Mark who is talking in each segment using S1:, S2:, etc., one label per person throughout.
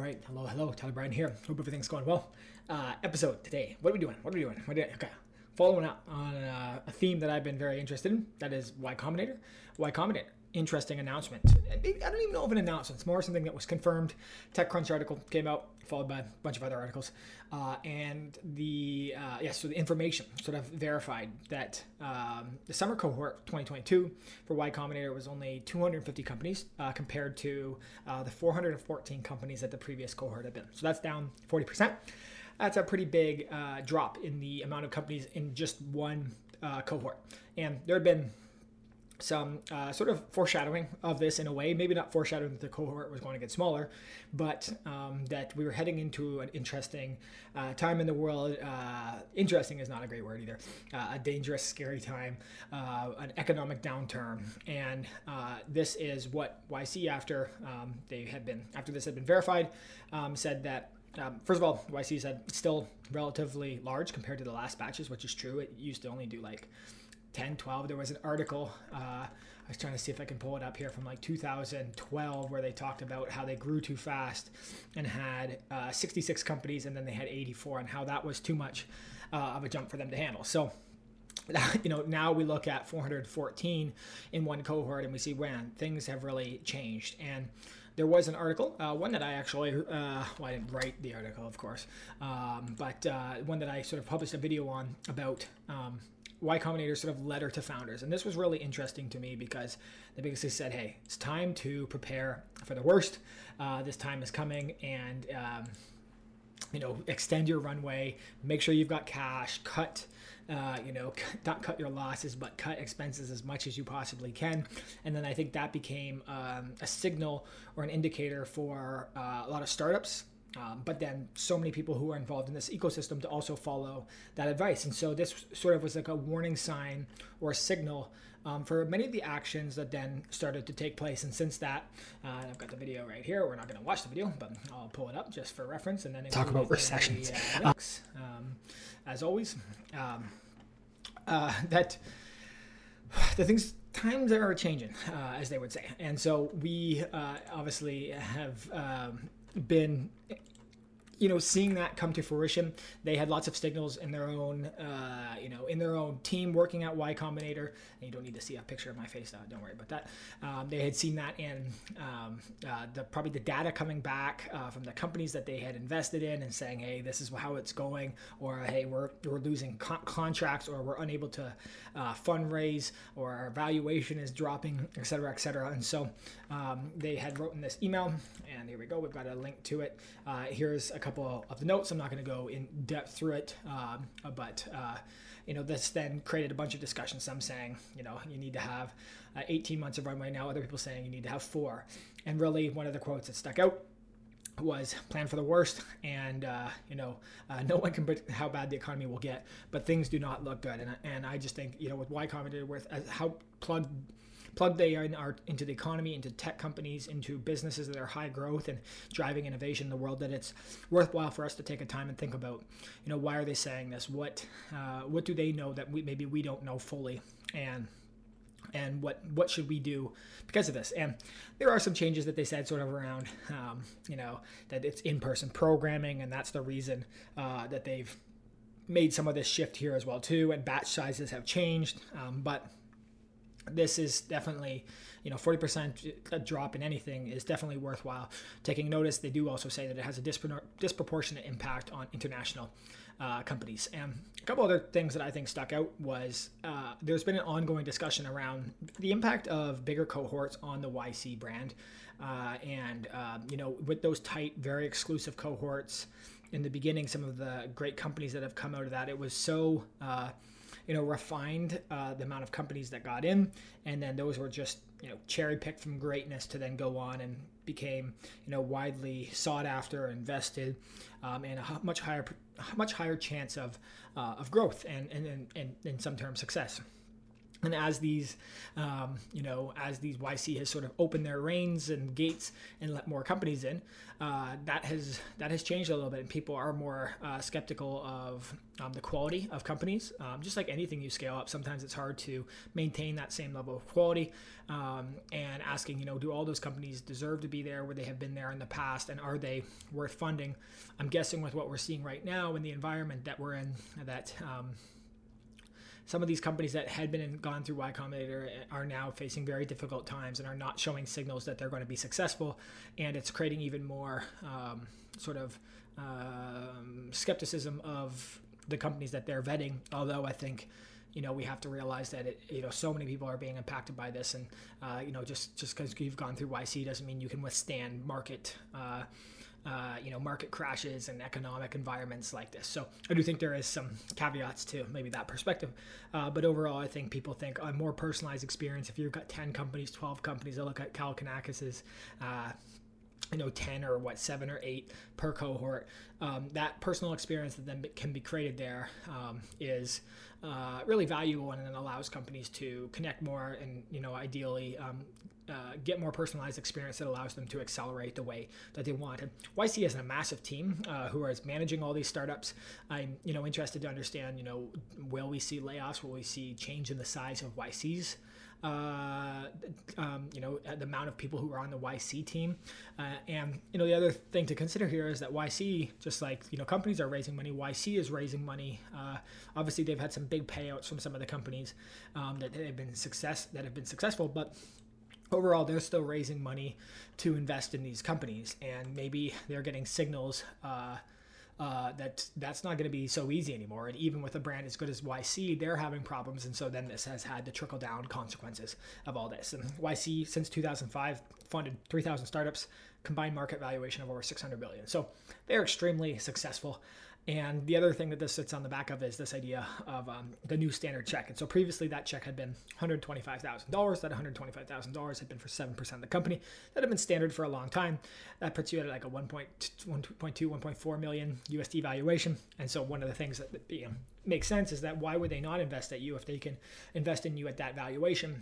S1: right. Hello. Tyler Bryan here. Hope everything's going well. Episode today. What are we doing? Okay. Following up on a theme that I've been very interested in. That is Y Combinator. Y Combinator. Interesting announcement. I don't even know of an announcement. It's more something that was confirmed. TechCrunch article came out, followed by a bunch of other articles. So the information sort of verified that the summer cohort 2022 for Y Combinator was only 250 companies compared to the 414 companies that the previous cohort had been. So that's down 40%. That's a pretty big drop in the amount of companies in just one cohort. And there have been some sort of foreshadowing of this in a way, maybe not foreshadowing that the cohort was going to get smaller, but that we were heading into an interesting time in the world. Interesting is not a great word either. A dangerous, scary time, an economic downturn. And this is what YC, after this had been verified, said that first of all, YC said it's still relatively large compared to the last batches, which is true. It used to only do like 10, 12. There was an article, I was trying to see if I can pull it up here, from like 2012, where they talked about how they grew too fast and had 66 companies, and then they had 84, and how that was too much of a jump for them to handle. So now we look at 414 in one cohort, and we see, man, things have really changed. And there was an article, one that I actually, I didn't write the article, of course, but one that I sort of published a video on about Y Combinator's sort of letter to founders. And this was really interesting to me because they basically said, hey, it's time to prepare for the worst. This time is coming, and extend your runway, make sure you've got cash, not cut your losses, but cut expenses as much as you possibly can. And then I think that became a signal or an indicator for a lot of startups. But then so many people who are involved in this ecosystem to also follow that advice. And so this sort of was like a warning sign or a signal for many of the actions that then started to take place. And since that, I've got the video right here. We're not going to watch the video, but I'll pull it up just for reference and then
S2: talk about recessions.
S1: Links. As always, that the things, times are changing, as they would say. And so we obviously have been seeing that come to fruition. They had lots of signals in their own team working at Y Combinator. And you don't need to see a picture of my face, don't worry about that. They had seen that in probably the data coming back from the companies that they had invested in, and saying, hey, this is how it's going, or hey, we're losing contracts, or we're unable to fundraise, or our valuation is dropping, et cetera, et cetera. And so they had written this email, and here we go. We've got a link to it. Here's a couple of the notes. I'm not going to go in depth through it, but this then created a bunch of discussions. Some saying, you need to have 18 months of runway now. Other people saying you need to have 4. And really, one of the quotes that stuck out was plan for the worst, and no one can predict how bad the economy will get, but things do not look good. And I just think with Y Combinator, with how plugged they are into the economy, into tech companies, into businesses that are high growth and driving innovation in the world, that it's worthwhile for us to take a time and think about, why are they saying this? What do they know that we don't know fully? And what should we do because of this? And there are some changes that they said sort of around, that it's in-person programming, and that's the reason that they've made some of this shift here as well too. And batch sizes have changed, but this is definitely, 40% drop in anything is definitely worthwhile taking notice. They do also say that it has a disproportionate impact on international companies. And a couple other things that I think stuck out was there's been an ongoing discussion around the impact of bigger cohorts on the YC brand. With those tight, very exclusive cohorts in the beginning, some of the great companies that have come out of that, it was so refined, the amount of companies that got in, and then those were just cherry picked from greatness to then go on and became widely sought after, invested, and a much higher chance of growth and in some terms success. And as these, as these YC has sort of opened their reins and gates and let more companies in, that has changed a little bit, and people are more skeptical of the quality of companies. Just like anything you scale up, sometimes it's hard to maintain that same level of quality. And asking, do all those companies deserve to be there where they have been there in the past, and are they worth funding? I'm guessing with what we're seeing right now in the environment that we're in, that some of these companies that had been and gone through Y Combinator are now facing very difficult times and are not showing signals that they're going to be successful. And it's creating even more skepticism of the companies that they're vetting. Although I think, we have to realize that so many people are being impacted by this, and just because you've gone through YC doesn't mean you can withstand market crashes and economic environments like this. So I do think there is some caveats to maybe that perspective. But overall, I think people think a more personalized experience. If you've got 10 companies, 12 companies, I look at Kyle Kanakis's 10 or 7 or 8 per cohort. That personal experience that then can be created there is really valuable, and then allows companies to connect more and, ideally get more personalized experience that allows them to accelerate the way that they want. And YC has a massive team who is managing all these startups. I'm, interested to understand, will we see layoffs? Will we see change in the size of YC's? The amount of people who are on the YC team. And the other thing to consider here is that YC, just like, companies are raising money, YC is raising money. Obviously, they've had some big payouts from some of the companies that have been successful, but overall, they're still raising money to invest in these companies, and maybe they're getting signals that's not going to be so easy anymore. And even with a brand as good as YC, they're having problems, and so then this has had the trickle down consequences of all this. And YC, since 2005, funded 3,000 startups, combined market valuation of over $600 billion. So they're extremely successful. And the other thing that this sits on the back of is this idea of the new standard check. And so previously that check had been $125,000. That $125,000 had been for 7% of the company. That had been standard for a long time. That puts you at like a 1.4 million USD valuation. And so one of the things that makes sense is that why would they not invest at you if they can invest in you at that valuation?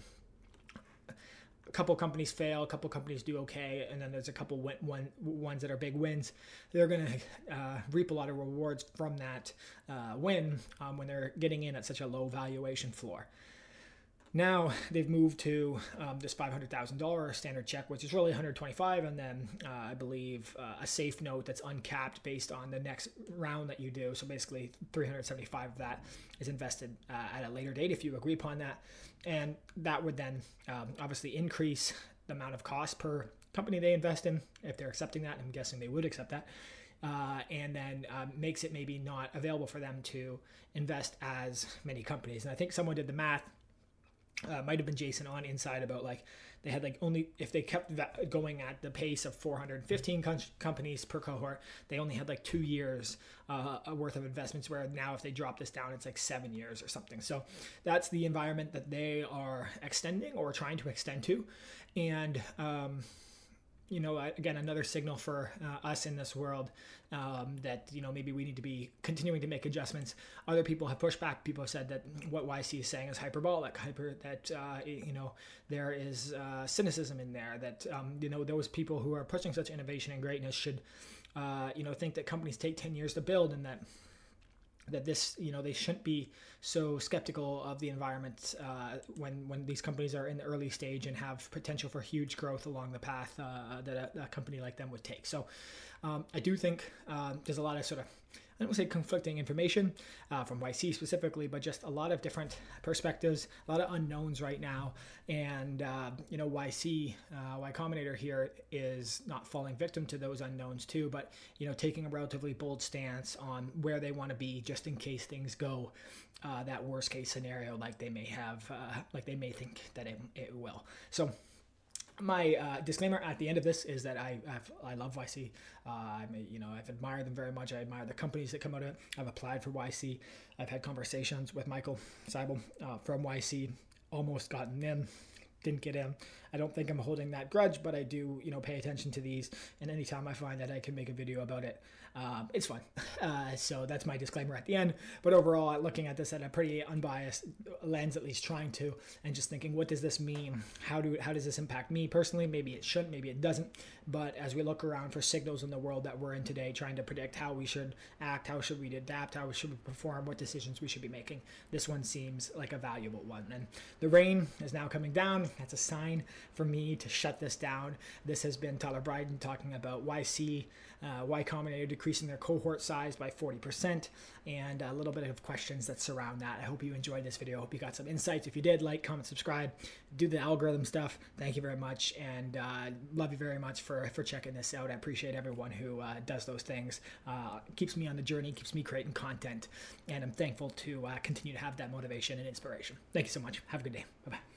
S1: A couple companies fail, a couple companies do okay, and then there's a couple ones that are big wins. They're going to reap a lot of rewards from that win when they're getting in at such a low valuation floor. Now they've moved to this $500,000 standard check, which is really $125,000, and then I believe a safe note that's uncapped based on the next round that you do. So basically $375,000 of that is invested at a later date if you agree upon that, and that would then obviously increase the amount of cost per company they invest in if they're accepting that. I'm guessing they would accept that. And then makes it maybe not available for them to invest as many companies. And I think someone did the math. Might have been Jason on Inside about like they had like only if they kept that going at the pace of 415 companies per cohort, they only had like 2 years worth of investments, where now if they drop this down, it's like 7 years or something. So that's the environment that they are extending or trying to extend to. And again, another signal for us in this world that, maybe we need to be continuing to make adjustments. Other people have pushed back. People have said that what YC is saying is hyperbolic, that there is cynicism in there, that, those people who are pushing such innovation and greatness should, think that companies take 10 years to build, and that this, they shouldn't be so skeptical of the environment when these companies are in the early stage and have potential for huge growth along the path that a company like them would take. So I do think there's a lot of sort of, I don't want to say conflicting information from YC specifically, but just a lot of different perspectives, a lot of unknowns right now. And, YC, Y Combinator here is not falling victim to those unknowns too, but, taking a relatively bold stance on where they want to be just in case things go that worst case scenario like they may have, like they may think that it will. So my disclaimer at the end of this is that I love YC. I've admired them very much. I admire the companies that come out of it. I've applied for YC. I've had conversations with Michael Seibel from YC, almost gotten in, didn't get in. I don't think I'm holding that grudge, but I do, pay attention to these. And anytime I find that I can make a video about it, it's fun. So that's my disclaimer at the end. But overall, looking at this at a pretty unbiased lens, at least trying to, and just thinking, what does this mean? How does this impact me personally? Maybe it shouldn't, maybe it doesn't. But as we look around for signals in the world that we're in today, trying to predict how we should act, how should we adapt, how should we perform, what decisions we should be making, this one seems like a valuable one. And the rain is now coming down. That's a sign for me to shut this down. This has been Tyler Bryden talking about YC, Y Combinator decreasing their cohort size by 40%, and a little bit of questions that surround that. I hope you enjoyed this video. I hope you got some insights. If you did, like, comment, subscribe, do the algorithm stuff. Thank you very much, and love you very much for checking this out. I appreciate everyone who does those things. Keeps me on the journey, keeps me creating content, and I'm thankful to continue to have that motivation and inspiration. Thank you so much. Have a good day. Bye-bye.